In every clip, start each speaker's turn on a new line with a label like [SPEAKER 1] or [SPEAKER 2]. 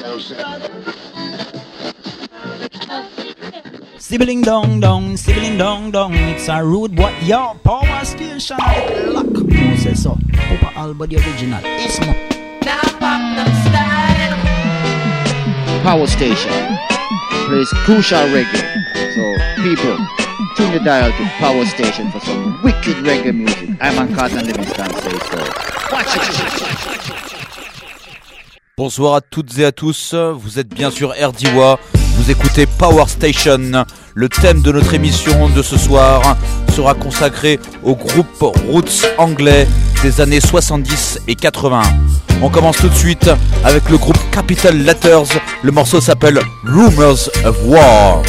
[SPEAKER 1] Sibling dong, it's a rude boy, yo, power station, lock, Moses, so, Papa Alba, the original, Ismo.
[SPEAKER 2] Now pop the style.
[SPEAKER 3] Power station plays crucial reggae, so people, tune the dial to Power Station for some wicked reggae music. I'm on Carlton Livingston, say so. Watch it!
[SPEAKER 4] Bonsoir à toutes et à tous, vous êtes bien sûr RDWA, vous écoutez Power Station. Le thème de notre émission de ce soir sera consacré au groupe Roots anglais des années 70 et 80. On commence tout de suite avec le groupe Capital Letters, le morceau s'appelle Rumors of War.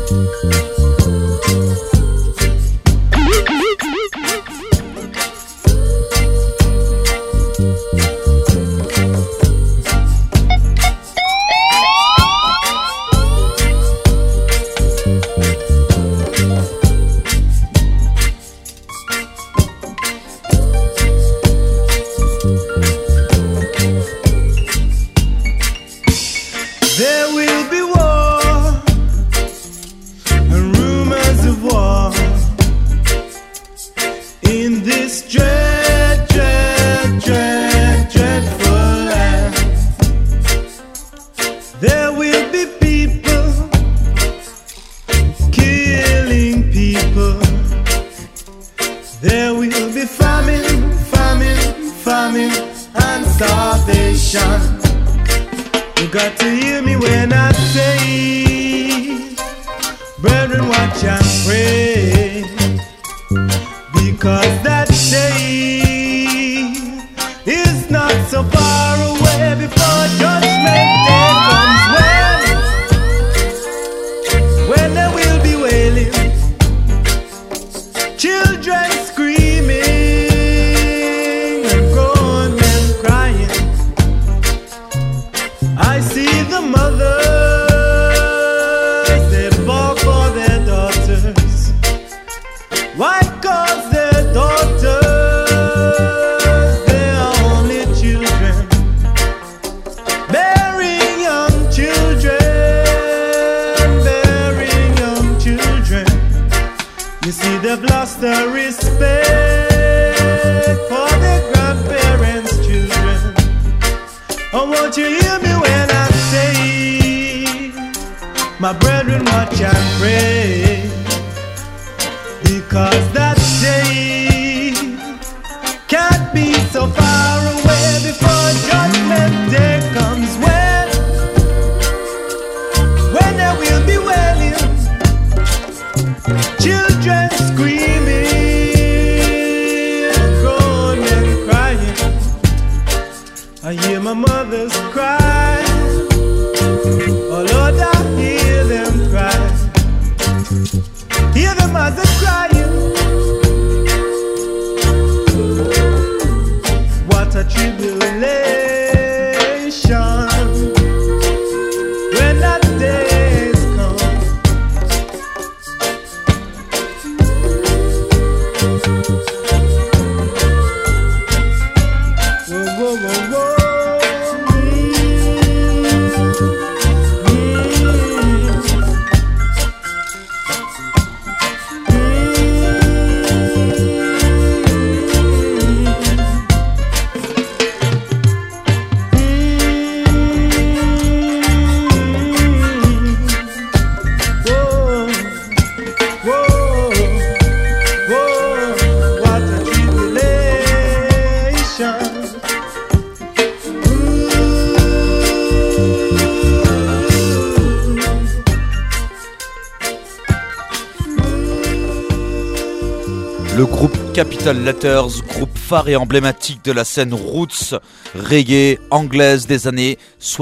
[SPEAKER 4] Le groupe Capital Letters, groupe phare et emblématique de la scène roots reggae anglaise des années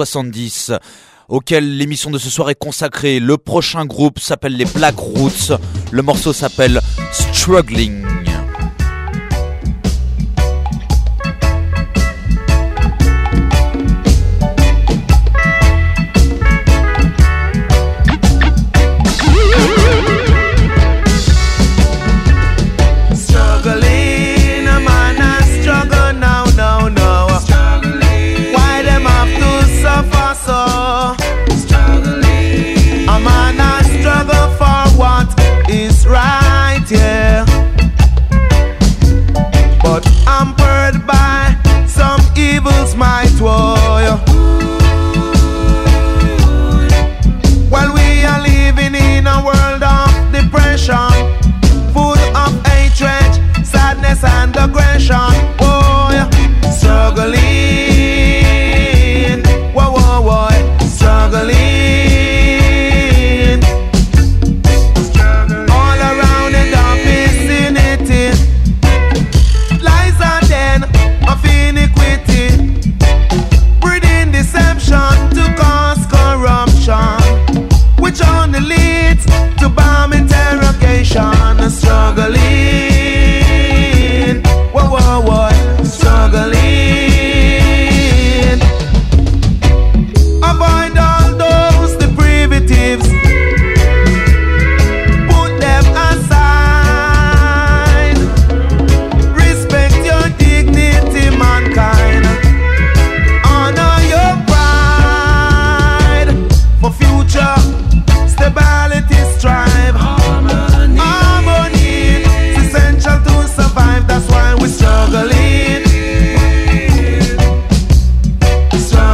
[SPEAKER 4] 70, auquel l'émission de ce soir est consacrée. Le prochain groupe s'appelle les Black Roots, le morceau s'appelle Struggling.
[SPEAKER 5] Why them have to suffer so?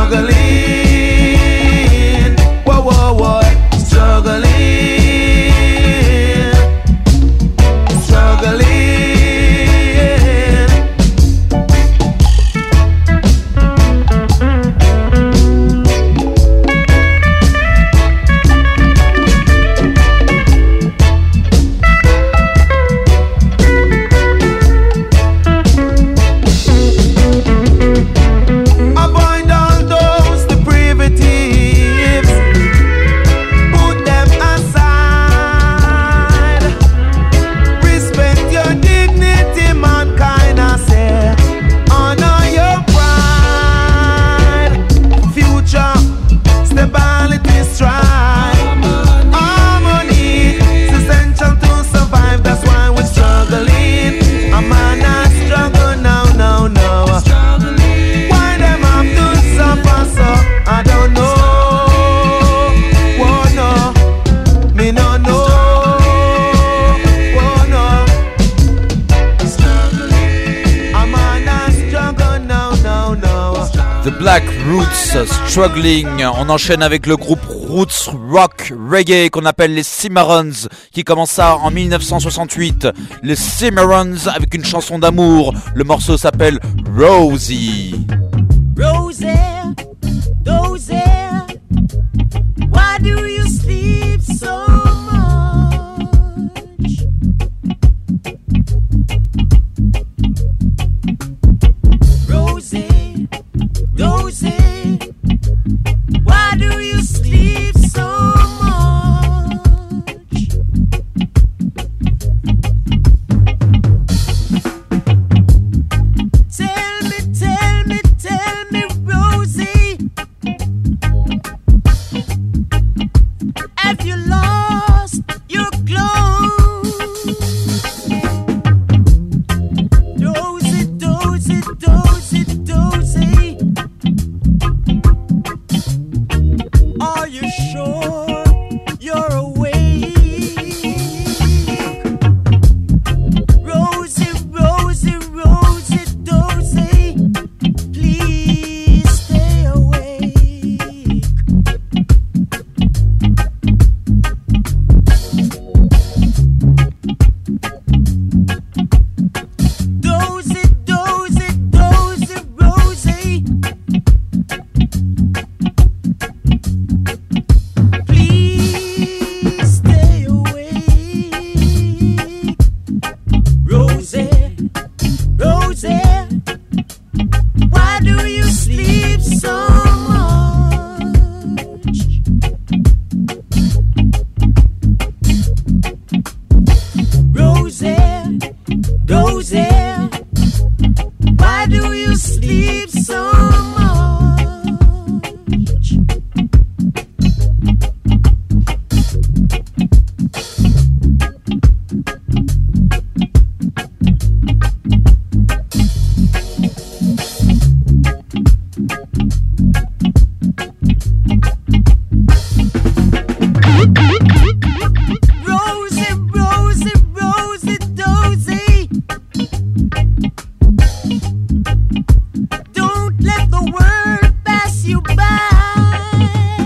[SPEAKER 5] struggling. Whoa, whoa, whoa, struggling, struggling.
[SPEAKER 4] Black Roots, Struggling. On enchaîne avec le groupe Roots Rock Reggae qu'on appelle les Cimarrons, qui commence ça en 1968. Les Cimarrons avec une chanson d'amour. Le morceau s'appelle Rosie.
[SPEAKER 2] Rosie, Rosie, why do you sleep so much? Rosie, Rosie, why do you sleep so much? Tell me, tell me, tell me, Rosie, have you lost your clothes? Rosie, Rosie, Rosie, Rosie, are you sure you're awake? Rosie, Rosie, Rosie, Rosie, please stay awake. Rosie, Rosie, Rosie, Rosie, please stay awake. Rosie, Rosie, why do you sleep so much? Rosie, Rosie, why do you sleep so much? Rosie, Rosie, Rosie, Rosie, don't let the world pass you by.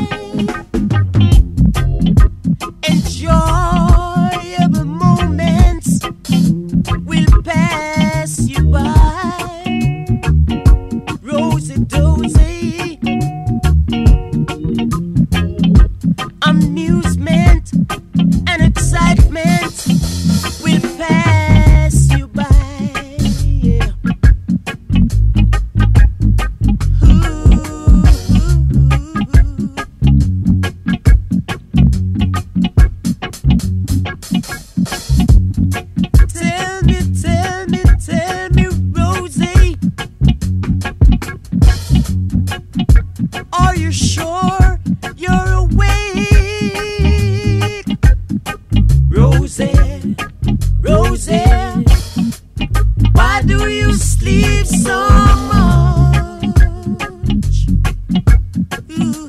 [SPEAKER 2] Enjoyable moments will pass you by. Rosie, Rosie, amusement and excitement will pass you by. Yeah. Tell me, tell me, tell me, Rosie, are you sure you're awake? Rosie, Rosie, why do you sleep so much? Ooh.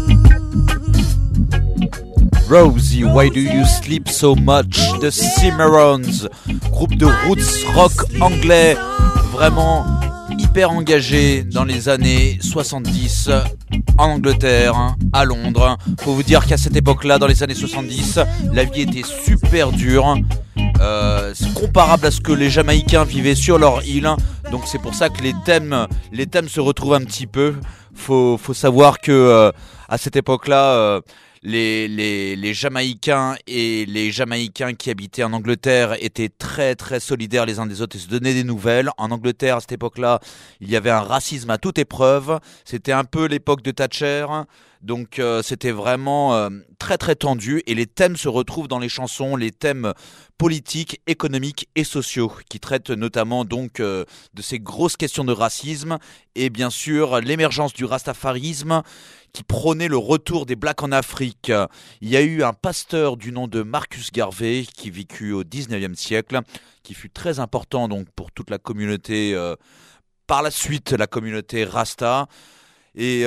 [SPEAKER 4] Rosie, Why Do You Sleep So Much? The Cimarrons, groupe de roots rock anglais, vraiment hyper engagé dans les années 70 en Angleterre, à Londres. Faut vous dire qu'à cette époque-là, dans les années 70, la vie était super dure. C'est comparable à ce que les Jamaïcains vivaient sur leur île. Donc c'est pour ça que les thèmes se retrouvent un petit peu. Faut savoir que à cette époque-là, les Jamaïcains et les Jamaïcains qui habitaient en Angleterre étaient très très solidaires les uns des autres et se donnaient des nouvelles. En Angleterre, à cette époque-là, il y avait un racisme à toute épreuve. C'était un peu l'époque de Thatcher. Donc c'était vraiment très très tendu et les thèmes se retrouvent dans les chansons, les thèmes politiques, économiques et sociaux qui traitent notamment donc de ces grosses questions de racisme et bien sûr l'émergence du rastafarisme qui prônait le retour des blacks en Afrique. Il y a eu un pasteur du nom de Marcus Garvey qui vécut au 19e siècle, qui fut très important donc pour toute la communauté, par la suite la communauté Rasta. Et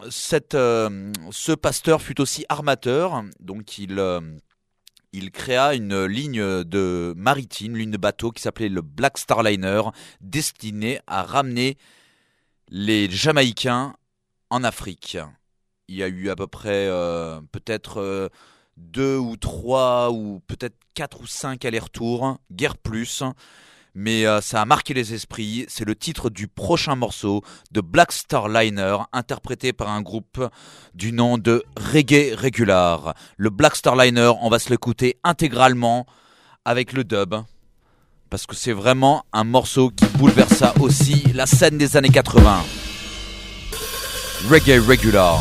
[SPEAKER 4] ce pasteur fut aussi armateur, donc il créa une ligne de maritime, une ligne de bateau qui s'appelait le Black Star Liner, destinée à ramener les Jamaïcains en Afrique. Il y a eu à peu près peut-être 2 ou 3 ou peut-être 4 ou 5 allers-retours, guère plus. Mais ça a marqué les esprits. C'est le titre du prochain morceau de Black Star Liner, interprété par un groupe du nom de Reggae Regular. Le Black Star Liner, on va se l'écouter intégralement avec le dub, parce que c'est vraiment un morceau qui bouleversa aussi la scène des années 80. Reggae Regular.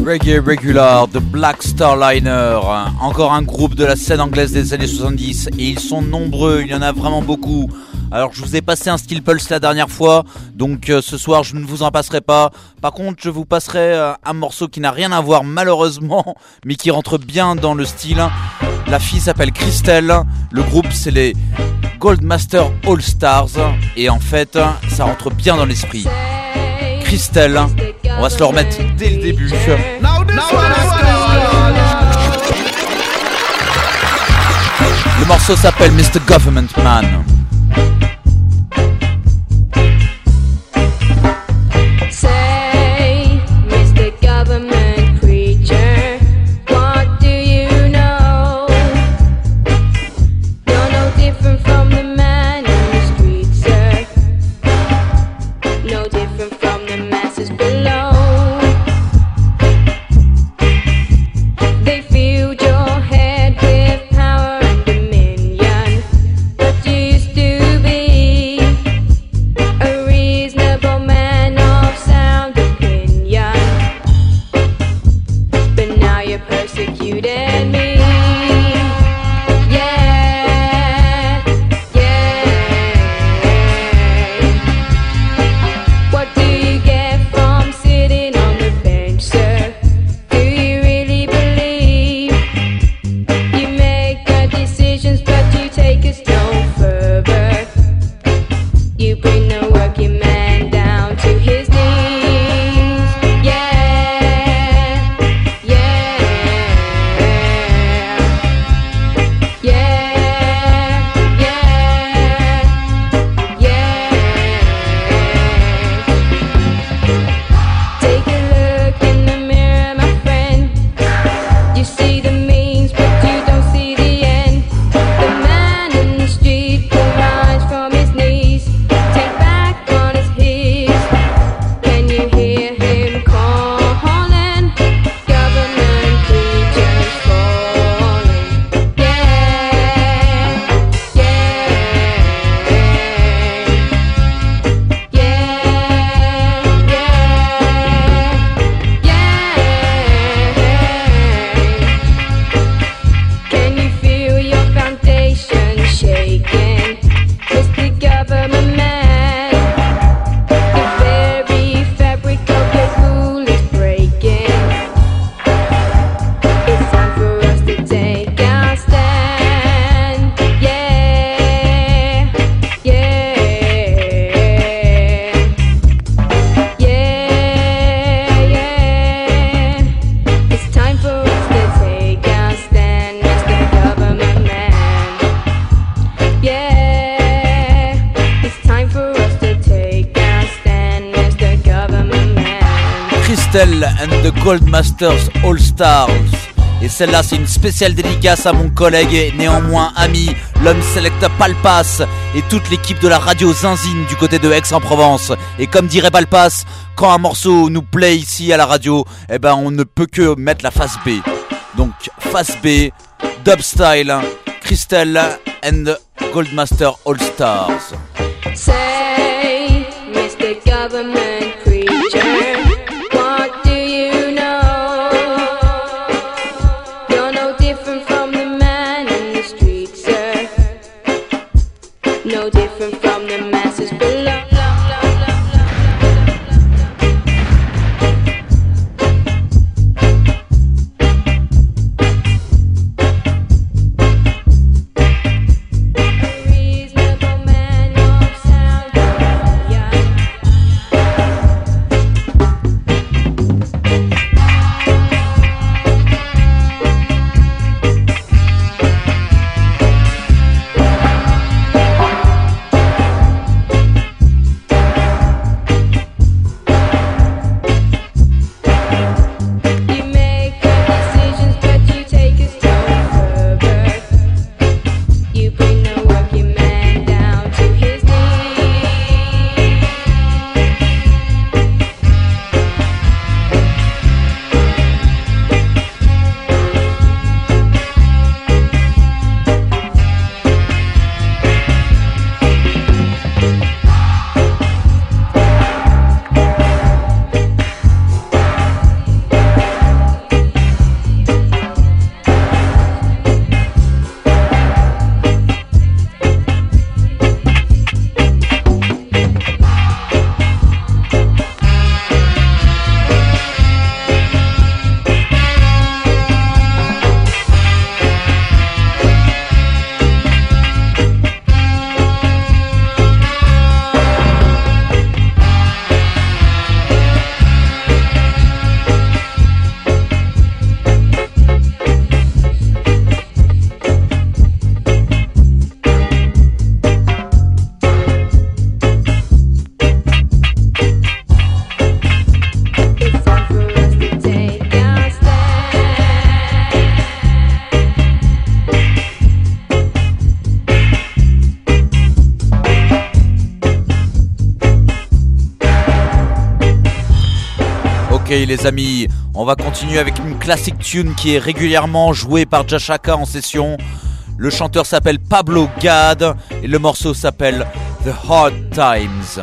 [SPEAKER 4] Reggae Regular de Black Starliner, encore un groupe de la scène anglaise des années 70 et ils sont nombreux, il y en a vraiment beaucoup. Alors je vous ai passé un Steel Pulse la dernière fois, donc ce soir je ne vous en passerai pas. Par contre je vous passerai un morceau qui n'a rien à voir malheureusement, mais qui rentre bien dans le style. La fille s'appelle Christelle, le groupe c'est les Goldmaster All Stars et en fait ça rentre bien dans l'esprit. Christelle, on va se le remettre dès le début. Le morceau s'appelle Mr. Government Man. And the Goldmasters All Stars. Et celle-là c'est une spéciale dédicace à mon collègue et néanmoins ami, l'homme Selecta Palpas et toute l'équipe de la radio Zinzine du côté de Aix-en-Provence. Et comme dirait Palpas, quand un morceau nous plaît ici à la radio, eh ben on ne peut que mettre la face B. Donc face B, dub style, Christelle and the Goldmaster All Stars.
[SPEAKER 6] Say, Mr. Government Preacher,
[SPEAKER 4] les amis. On va continuer avec une classic tune qui est régulièrement jouée par Jashaka en session. Le chanteur s'appelle Pablo Gad et le morceau s'appelle The Hard Times.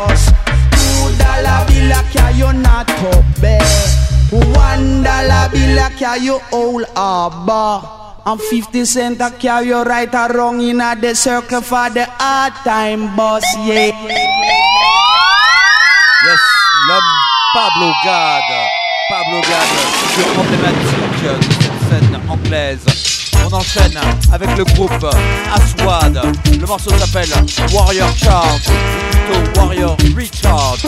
[SPEAKER 2] $1 bill Abba. And 50 Cent a carry you right around in the circle for the hard time boss, yeah.
[SPEAKER 4] Yes, l'homme Pablo Gad. Pablo Gad, figure emblématique de cette scène anglaise. On enchaîne avec le groupe Aswad. Le morceau s'appelle Warrior Charge, ou plutôt Warrior Recharge.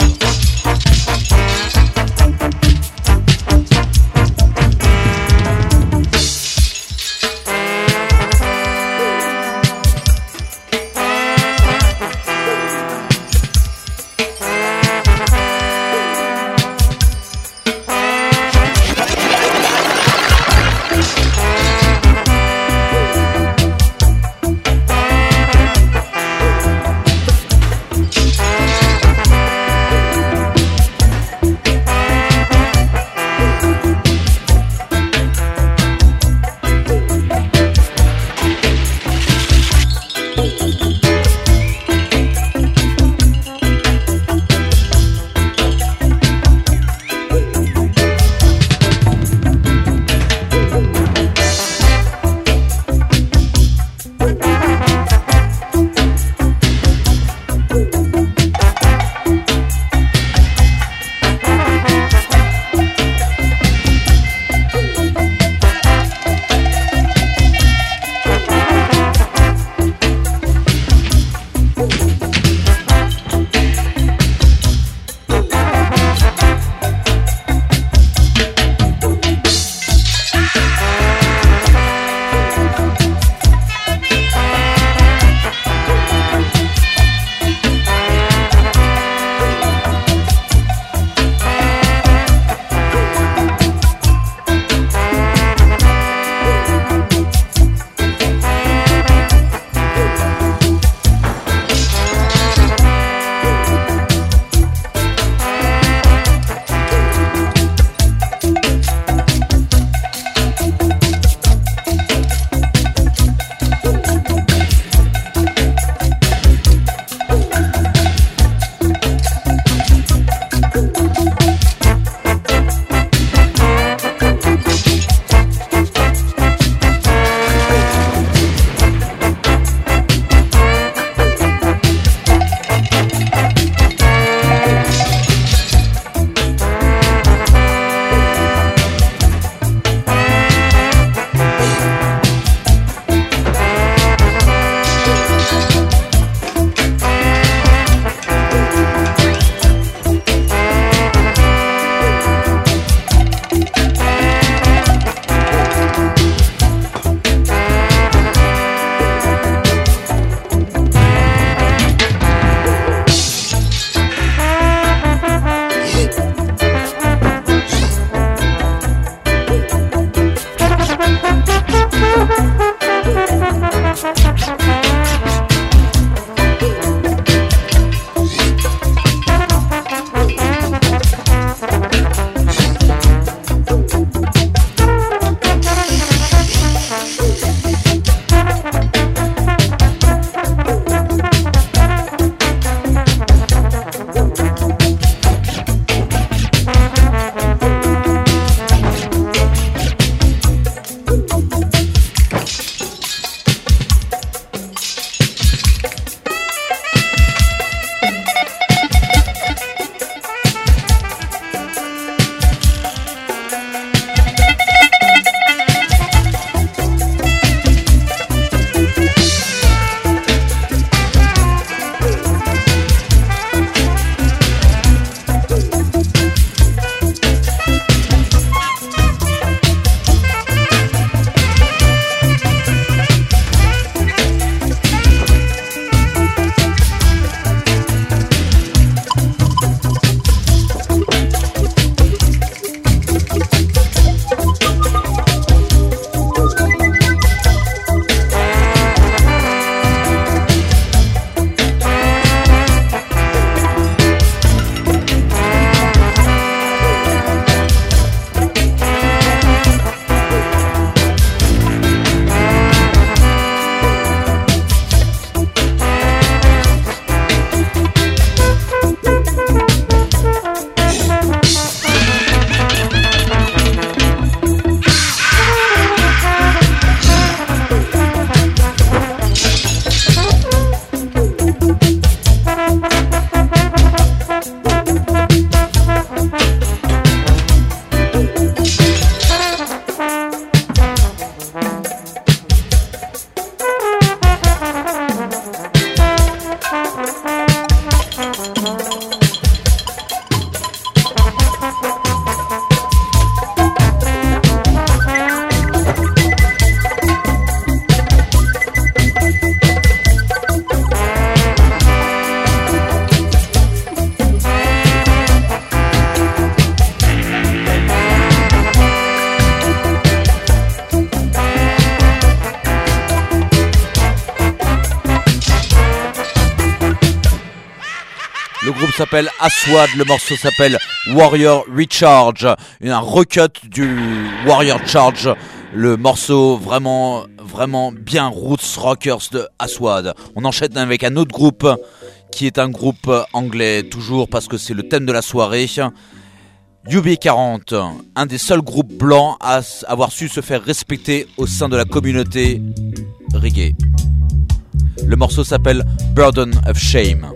[SPEAKER 4] Le groupe s'appelle Aswad, le morceau s'appelle Warrior Recharge, un recut du Warrior Charge, le morceau vraiment bien roots rockers de Aswad. On enchaîne avec un autre groupe qui est un groupe anglais, toujours parce que c'est le thème de la soirée. UB40, un des seuls groupes blancs à avoir su se faire respecter au sein de la communauté reggae. Le morceau s'appelle Burden of Shame.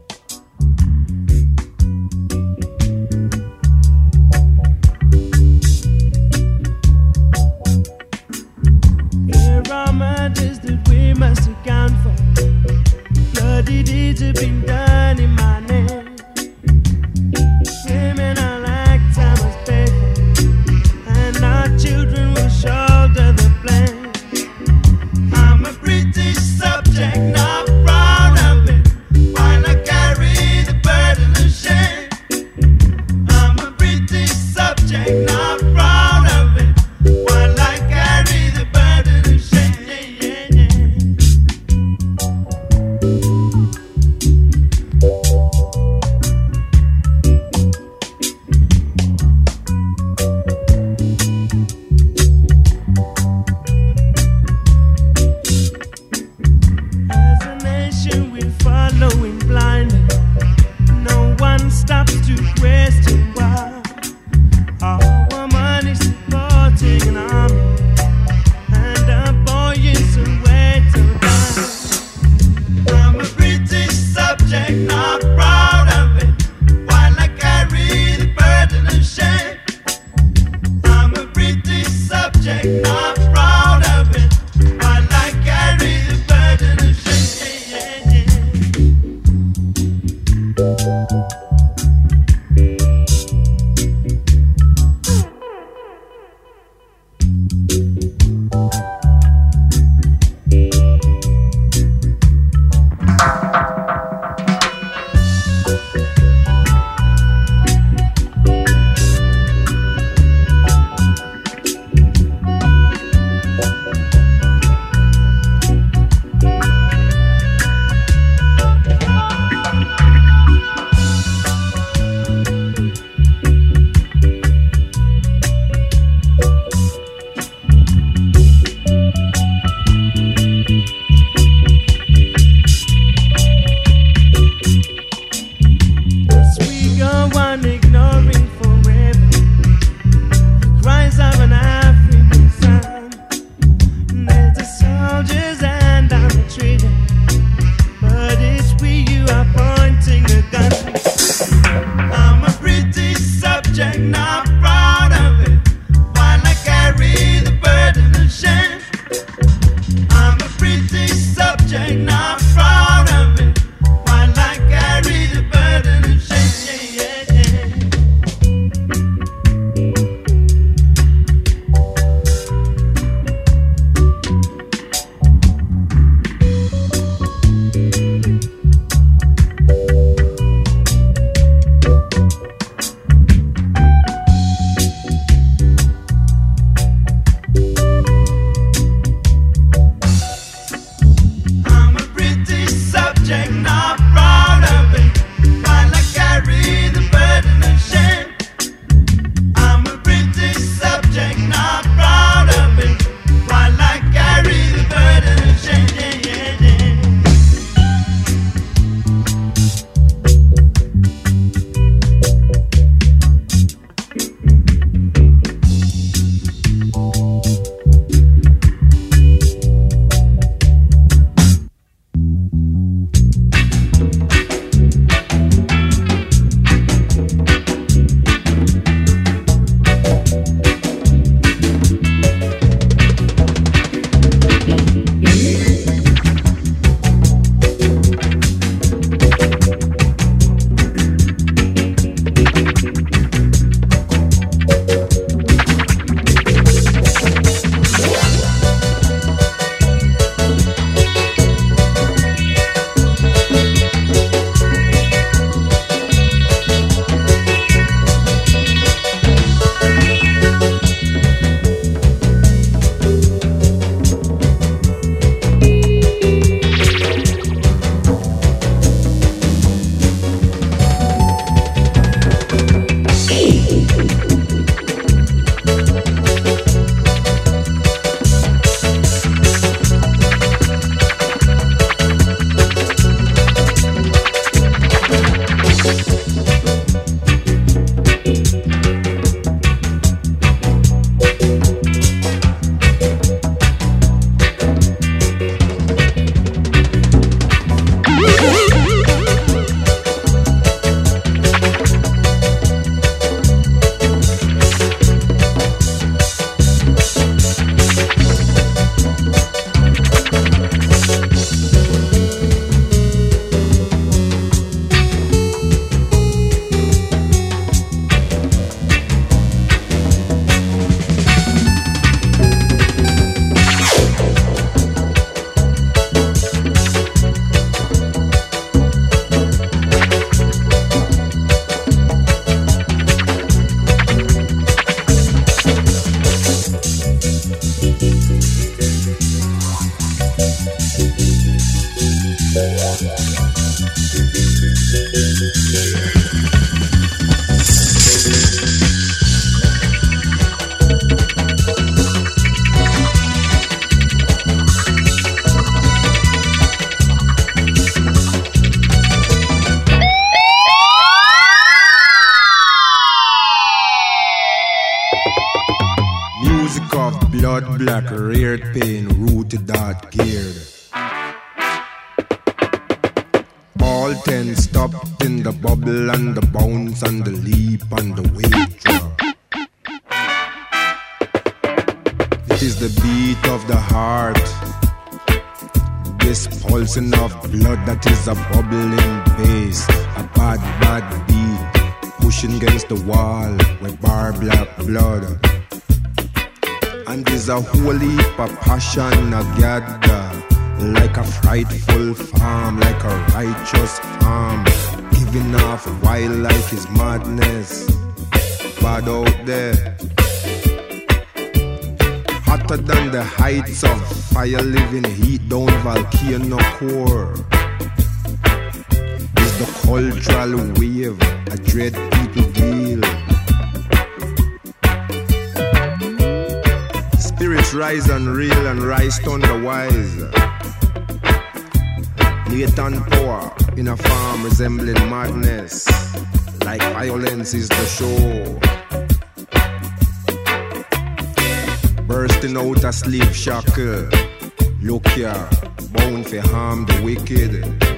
[SPEAKER 5] There are matters that we must account for. Bloody deeds have been done in my name. Criminal acts I must pay for, and our children will shoulder the blame. I'm a British subject, not proud of it, while I carry the burden of shame. I'm a British subject, not proud of it, while I carry the burden of shame.
[SPEAKER 7] blood black, reared pain, rooted dart geared. All 10 stopped in the bubble and the bounce and the leap and the wave drop. It is the beat of the heart, this pulsing of blood that is a bubbling bass, a bad, bad beat, pushing against the wall with bar black blood. And there's a whole heap of passion a gather, like a frightful farm, like a righteous farm, giving off wildlife is madness, bad out there. Hotter than the heights of fire, living heat down volcano core. Is the cultural wave a dread people deal? Spirits rise unreal and rise thunder wise. Latent power in a farm resembling madness, like violence is the show. Bursting out a slave shackle, look here, bound for harm the wicked.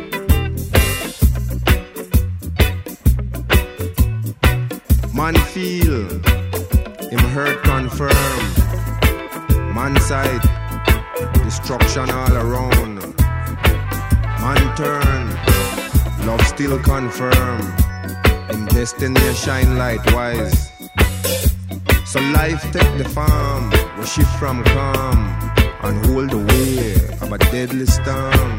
[SPEAKER 7] Man feel, him hurt confirm. Man sight, destruction all around. Man turn, love still confirm. In destiny shine light wise. So life take the farm, we shift from calm and hold the way of a deadly storm.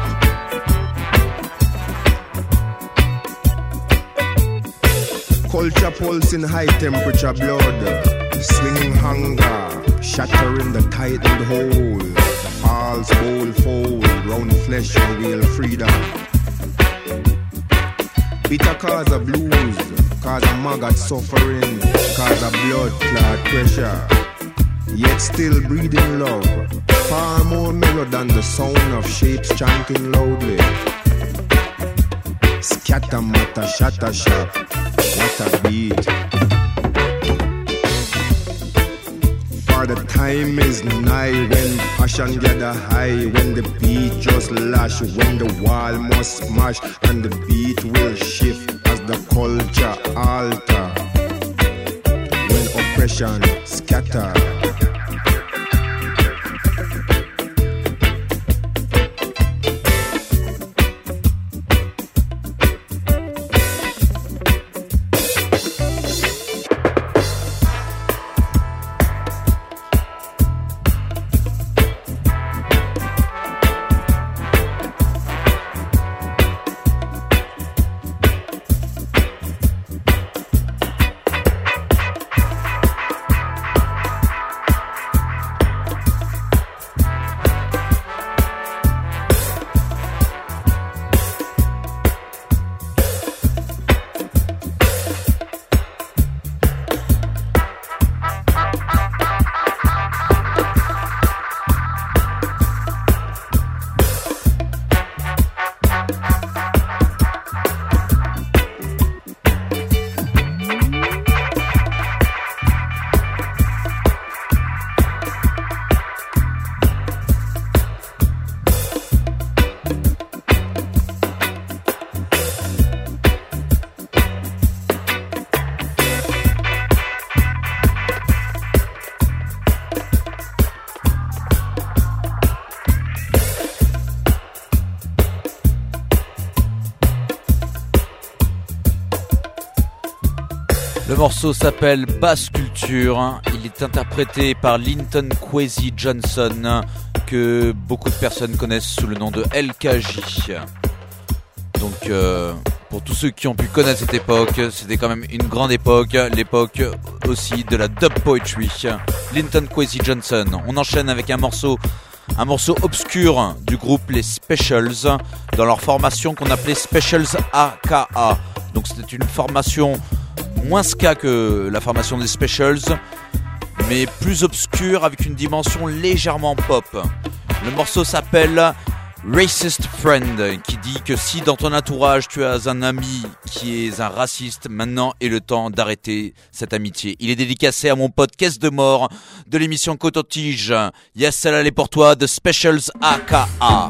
[SPEAKER 7] Culture pulse in high temperature blood, swinging hunger, shattering the tightened hole. The false bowl fold, round flesh reveal freedom. Bitter cause of blues, cause of maggot suffering, cause of blood clot pressure. Yet still breathing love, far more mellow than the sound of shapes chanting loudly. Scatter matter, shatter shop, what a beat. For the time is nigh when passion gather high, when the beat just lash, when the wall must smash and the beat will shift as the culture alter, when oppression scatter.
[SPEAKER 4] Le morceau s'appelle Bass Culture. Il est interprété par Linton Kwesi Johnson, que beaucoup de personnes connaissent sous le nom de LKJ. Donc pour tous ceux qui ont pu connaître cette époque, c'était quand même une grande époque, l'époque aussi de la dub poetry. Linton Kwesi Johnson. On enchaîne avec un morceau obscur du groupe les Specials, dans leur formation qu'on appelait Specials AKA. Donc c'était une formation moins ska que la formation des Specials, mais plus obscure avec une dimension légèrement pop. Le morceau s'appelle Racist Friend, qui dit que si dans ton entourage tu as un ami qui est un raciste, maintenant est le temps d'arrêter cette amitié. Il est dédicacé à mon pote Caisse de Mort de l'émission Coton-Tige. Yes, celle-là elle est pour toi, The Specials AKA.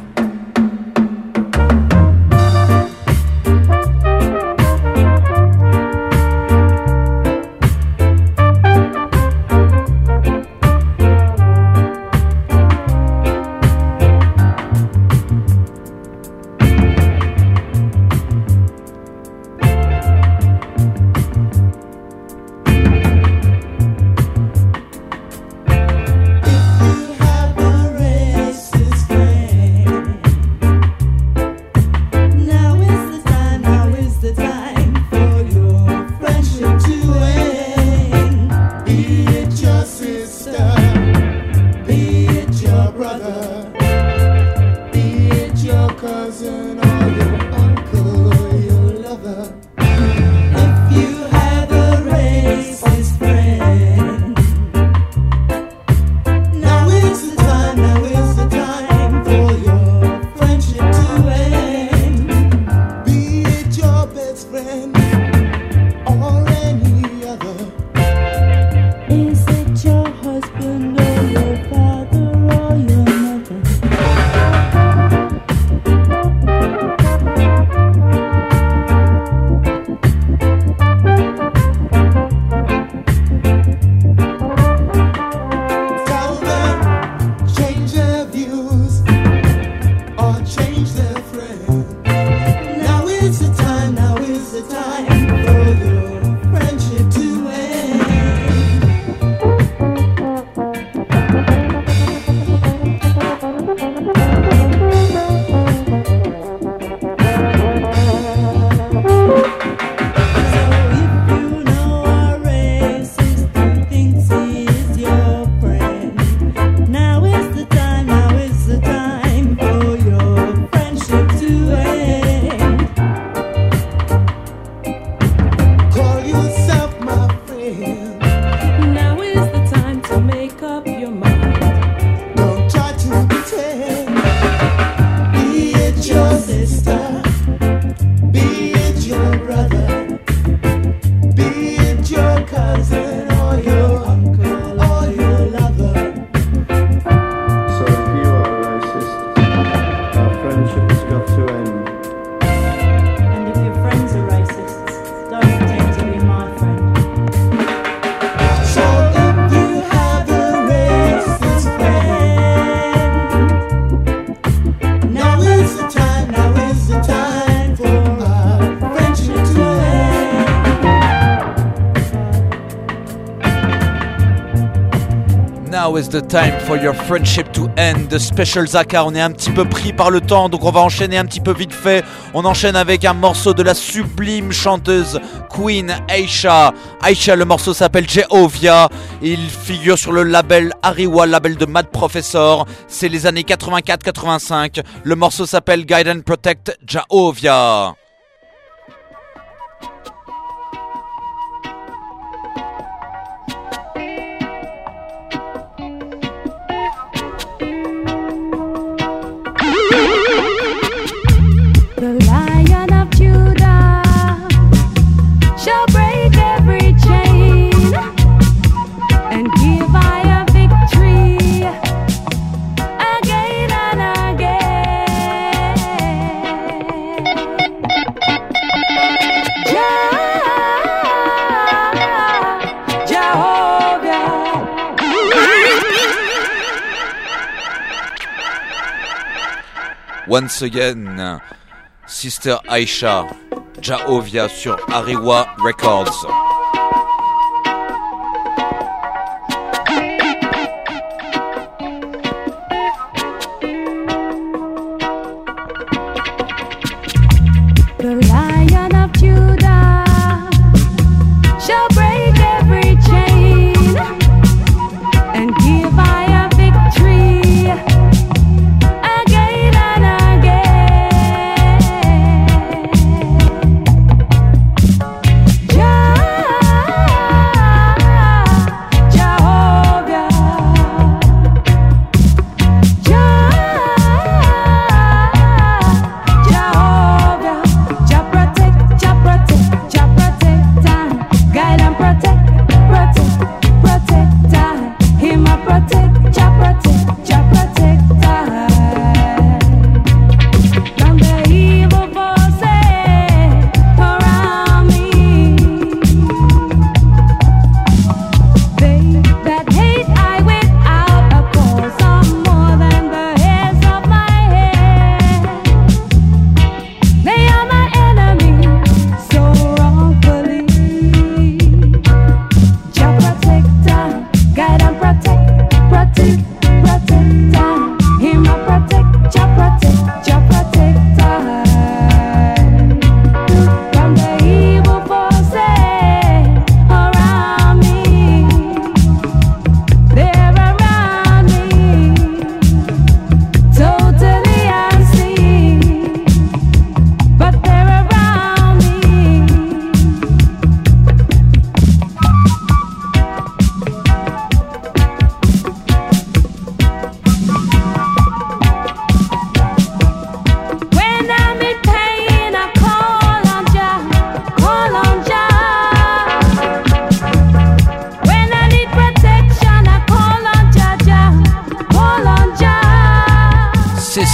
[SPEAKER 4] Now is the time for your friendship to end. The Special Zaka, on est un petit peu pris par le temps, donc on va enchaîner un petit peu vite fait. On enchaîne avec un morceau de la sublime chanteuse Queen Aisha. Aisha, le morceau s'appelle Jehovah. Il figure sur le label Ariwa, label de Mad Professor. C'est les années 84-85. Le morceau s'appelle Guide and Protect Jehovah. Once again, Sister Aisha, Jehovah sur Ariwa Records.
[SPEAKER 8] Yeah.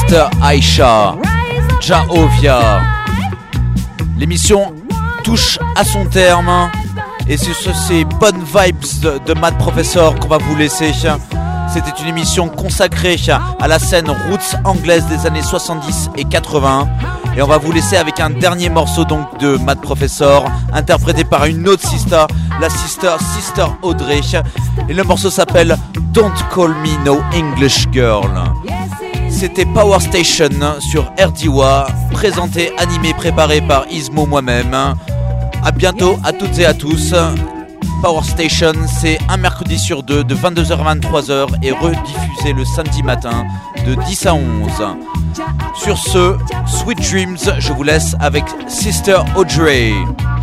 [SPEAKER 4] Sister Aisha, Jaovia. L'émission touche à son terme et c'est sur ces bonnes vibes de Mad Professor qu'on va vous laisser. C'était une émission consacrée à la scène roots anglaise des années 70 et 80 et on va vous laisser avec un dernier morceau donc de Mad Professor interprété par une autre sister, la Sister Audrey, et le morceau s'appelle Don't Call Me No English Girl. C'était Power Station sur RDWA, présenté, animé, préparé par Ismo moi-même. A bientôt à toutes et à tous. Power Station, c'est un mercredi sur deux de 22h à 23h et rediffusé le samedi matin de 10 à 11. Sur ce, Sweet Dreams, je vous laisse avec Sister Audrey.